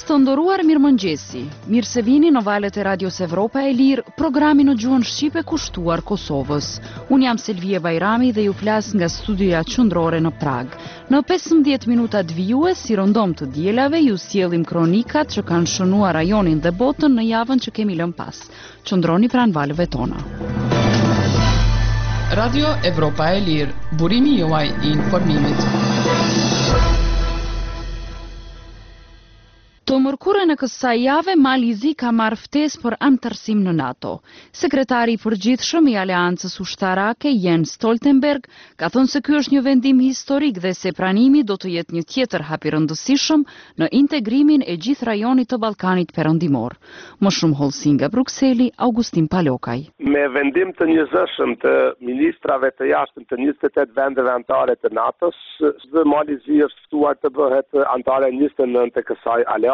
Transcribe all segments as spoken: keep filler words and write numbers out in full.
Të nderuar, mirëmëngjesi. Mirë se vini në valët e Radios Evropa e Lirë, programi në gjuhën shqipe kushtuar Kosovës. Unë jam Selvie Bajrami dhe ju flas nga studioja qendrore në Prag. Në pesëmbëdhjetë minutat vijues, si rondom të dielave, ju sjellim kronikat që kanë shënuar rajonin dhe botën në javën që kemi lënë pas. Qëndroni pranë valëve tona. Radio Evropa e Lirë, burimi juaj i informimit. Të mërkurën e kësaj jave, Mali ka marrë ftesë për anëtarësim në NATO. Sekretari i përgjithshëm i Aleancës Ushtarake, Jens Stoltenberg, ka thënë se ky është një vendim historik dhe se pranimi do të jetë një tjetër hap i rëndësishëm në integrimin e gjithë rajonit të Ballkanit Perëndimor. Më shumë hollësi nga Brukseli, Augustin Palokaj. Me vendim të njëzëshëm të ministrave të jashtëm të njëzet e tetë vendeve anëtare të NATO-s, Mali është ftuar të bëhet anëtare njëzet e nëntë të kësaj aleance.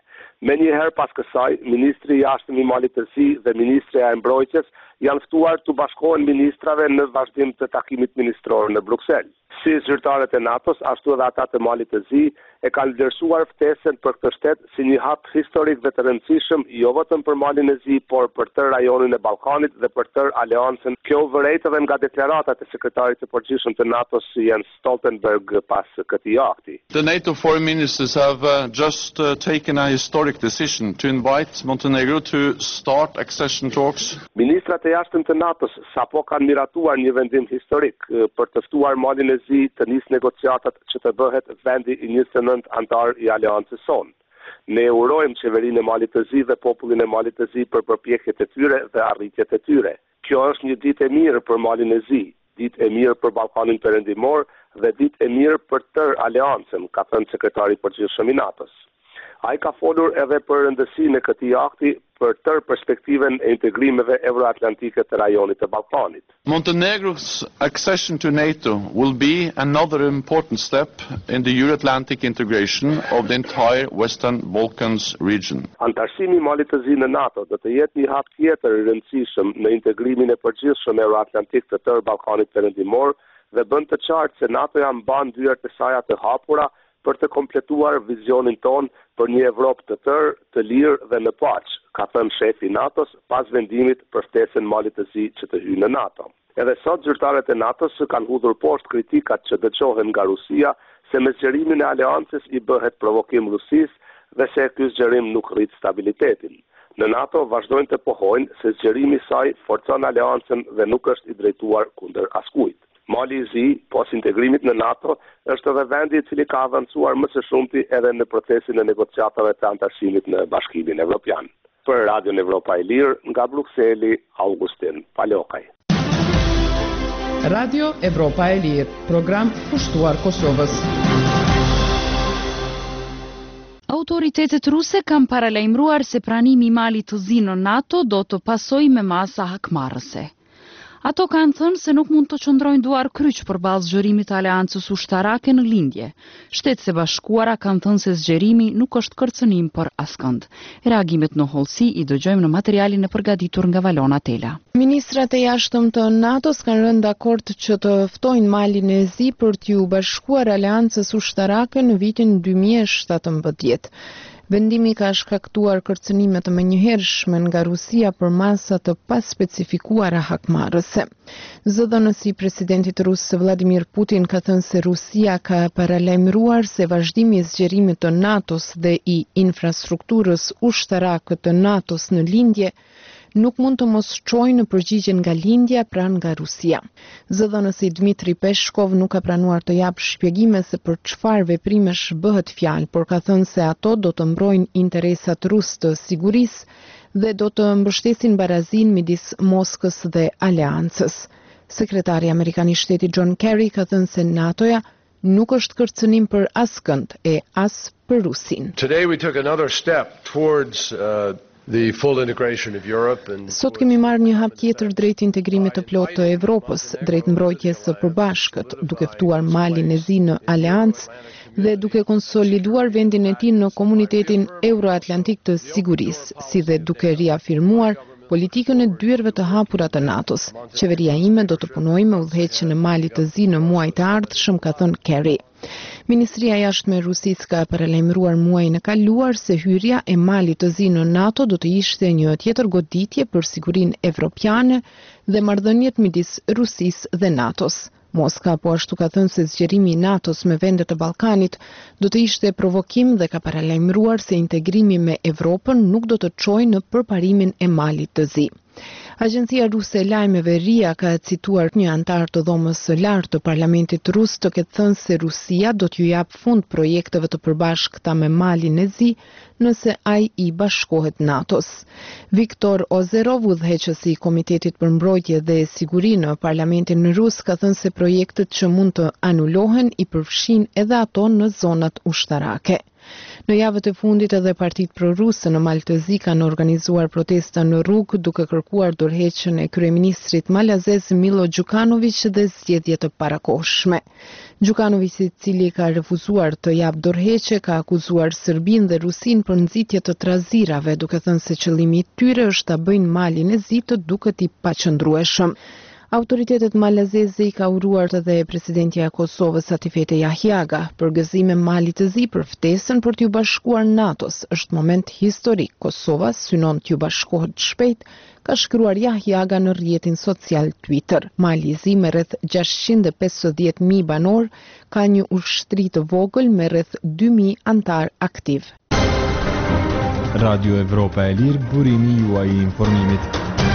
Me njëherë pas kësaj, Ministri i Jashtëm i Malit të Zi dhe Ministri e Mbrojtjes janë ftuar të bashkohen ministrave në vazhdim të takimit ministror në Bruksel. Si zyrtarët e NATO-s, ashtu edhe ata të Malit të Zi, e kanë vlerësuar ftesën për këtë shtet si një hap historik dhe të rëndësishëm, jo vetëm për Malin e Zi, por për tërë rajonin e Ballkanit dhe për tërë aleancën. Kjo u vërejtë edhe nga deklaratat e sekretarit të përgjithshëm të NATO-s Jens Stoltenberg pas këtij akti. The NATO foreign ministers have uh, just uh, taken a historic decision to invite Montenegro to start accession talks. Ministrat e jashtëm të NATO-s sapo kanë miratuar një vendim historik për të ftuar Malin e Zi të nisë negociatat që të bëhet vendi i njëzet e nëntë antar i aleancës sonë. Ne urojmë qeverinë e Malit të Zi dhe popullin e Malit të Zi për përpjekjet e tyre dhe arritjet e tyre. Kjo është një ditë e mirë për Malin e Zi, ditë e mirë për Ballkanin Perëndimor dhe ditë e mirë për tërë aleancën, ka thënë sekretari i përgjithshëm i NATO-s. Ai ka folur edhe për rëndësinë e këtij akti për tërë perspektiven e integrimeve euroatlantike të rajonit të Ballkanit. Montenegro's accession to NATO will be another important step in the Euro-Atlantic integration of the entire Western Balkans region. Antarësimi i Malit të Zi në NATO do të jetë një hap tjetër i rëndësishëm në integrimin e përgjithshëm euroatlantik të tërë Ballkanit Perëndimor dhe bën të qartë se NATO-ja mban dyert e saj të hapura për të kompletuar vizionin ton për një Evropë të tërë, të lirë dhe në paqë, ka thënë shefi i NATO-s pas vendimit për ftesën Malit të Zi që të hyjë në NATO. Edhe sot zyrtarët e NATO-s kanë hudhur poshtë kritikat që dëgjohen nga Rusia se me zgjerimin e aleancës i bëhet provokim Rusisë dhe se ky zgjerim nuk rrit stabilitetin. Në NATO vazhdojnë të pohojnë se zgjerimi i saj forcon aleancën dhe nuk është i drejtuar kundër askujt. Mali i Zi, pas integrimit në NATO, është edhe vendi i cili ka avancuar më së shumti edhe në procesin e negociatave të antarësimit në Bashkimin Evropian. Për Radion Evropa e Lirë, nga Brukseli, Augustin Palokaj. Radio Evropa e Lirë, program kushtuar Kosovës. Autoritetet ruse kanë paralajmëruar se pranimi i Malit të Zi në NATO do të pasojë me masa hakmarrëse. Ato kanë thënë se nuk mund të qëndrojnë duar kryq përballë zgjerimit të Aleancës Ushtarake në lindje. Shtetet e Bashkuara kanë thënë se zgjerimi nuk është kërcënim për askënd. Reagimet në hollësi i dëgjojmë në materialin e përgatitur nga Valona Tela. Ministrat e jashtëm të NATO-s kanë rënë dakord që të ftojnë Malin e Zi për t'ju bashkuar Aleancës Ushtarake në vitin dy mijë e shtatëmbëdhjetë. Vendimi ka shkaktuar kërcënime të menjëhershme nga Rusia për masa të paspecifikuara hakmarrëse. Zëdhënësi i presidentit rus Vladimir Putin ka thënë se Rusia ka paralajmëruar se vazhdimi i zgjerimit të NATO-s dhe i infrastrukturës ushtarake të NATO-s në lindje nuk mund të mos çojë në përgjigje nga lindja pranë nga Rusia. Zëdhënësi Dmitri Peshkov nuk ka pranuar të japë shpjegime se për çfarë veprimesh bëhet fjalë, por ka thënë se ato do të mbrojnë interesat rus të sigurisë dhe do të mbështesin barazin midis Moskës dhe Aleancës. Sekretari amerikan i shtetit John Kerry ka thënë se NATO-ja nuk është kërcënim për askënd e as për Rusin. Today we took another step towards uh... The full integration of Europe and... Sot kemi marrë një hap tjetër drejt integrimit të plotë të Evropës, drejt mbrojtjes së përbashkët, duke ftuar Malin e Zi në Aleancë dhe duke konsoliduar vendin e tij në komunitetin euroatlantik të sigurisë, si dhe duke riafirmuar politikën e dyerve të hapura të NATO-s. Qeveria ime do të punojë me udhëheqjen e Malit të Zi në muajt të ardhshëm, ka thënë Kerry. Ministria e Jashtme e Rusisë ka paralajmëruar muajin e kaluar se hyrja e Malit të Zi në NATO do të ishte një tjetër goditje për sigurinë evropiane dhe marrëdhëniet midis Rusisë dhe NATO-s. Moska po ashtu ka thënë se zgjerimi i NATO-s me vendet të Ballkanit do të ishte provokim dhe ka paralajmëruar se integrimi me Evropën nuk do të çojë në përparimin e Malit të Zi. Agjencia ruse e lajmeve R I A ka cituar një antar të dhomës së lartë të parlamentit rus të ketë thënë se Rusia do t'ju jap fund projekteve të përbashkëta me Malin e Zi nëse ai i bashkohet NATO-s. Viktor Ozerov, udhëheqësi i Komitetit për Mbrojtje dhe Siguri në parlamentin rus, ka thënë se projektet që mund të anulohen i përfshin edhe ato në zonat ushtarake. Në javët e fundit edhe partitë proruse në Mal të Zi kanë organizuar protesta në rrugë duke kërkuar dorëheqjen e kryeministrit malazez Milo Đukanović dhe zgjedhje të parakohshme. Đukanović, i cili ka refuzuar të jap dorëheqje, ka akuzuar Serbinë dhe Rusinë për nxitje të trazirave, duke thënë se qëllimi i tyre është ta bëjnë Malin e Zi të duket i paqëndrueshëm. Autoritetet malazeze i ka uruar edhe presidentja e Kosovës Atifete Jahjaga për gëzim e Malit të Zi për ftesën për t'ju bashkuar NATO-s. Është moment historik. Kosova synon t'ju bashkohet shpejt, ka shkruar Jahjaga në rrjetin social Twitter. Mali i Zi me rreth gjashtëqind e pesëdhjetë mijë banor ka një ushtri të vogël me rreth dy mijë antar aktiv. Radio Evropa e Lirë, burimi juaj i informimit.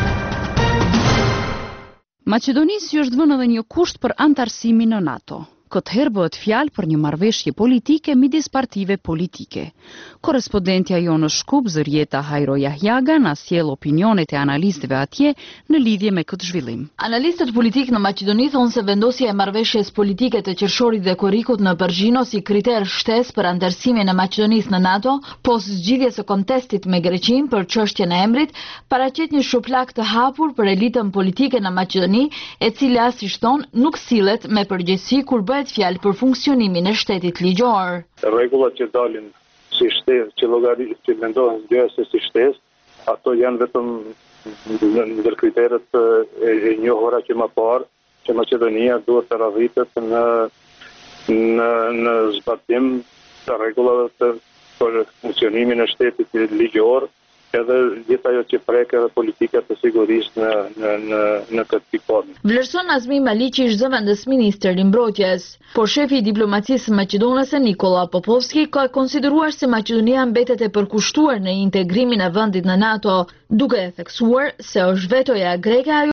Maqedonisë është vënë edhe një kusht për antarësimin në NATO. Këtë herë bëhet fjalë për një marrëveshje politike midis partive politike. Korrespondentja jonë në Shkup, Zërieta Hajro Jahjaga, na sjell opinionet e analistëve atje në lidhje me këtë zhvillim. Analistët politikë në Maqedoni thonë se vendosja e marrëveshjes politike të qershorit dhe korikut në Përgjino si kriter shtesë për antarësimin e Maqedonisë në NATO, pos zgjidhjes së kontestit me Greqinë për çështjen e emrit, paraqet një shuplak të hapur për elitën politike në Maqedoni, e cila, siç thonë, nuk sillet me përgjegjësi kur bëhet fjalë për funksionimin e shtetit ligjor. Rregullat që dalin si shtesë, që llogarit që mendohen se si shtesë, ato janë vetëm ndër kriteret e, e njohura që më parë që Maqedonia duhet të radhitet në në në zbatim të rregullave të për funksionimin e shtetit ligjor, edhe gjithë ajo që prek edhe politikat të sigurisë në në në në këtë pikë. Vlerëson Azmi Maliqi, zëvendës ministër i mbrojtjes, por shefi i diplomacisë maqedonase Nikola Popovski ka konsideruar se Maqedonia mbetet e përkushtuar në integrimin e vendit në NATO, duke e theksuar se është vetoja greke ajo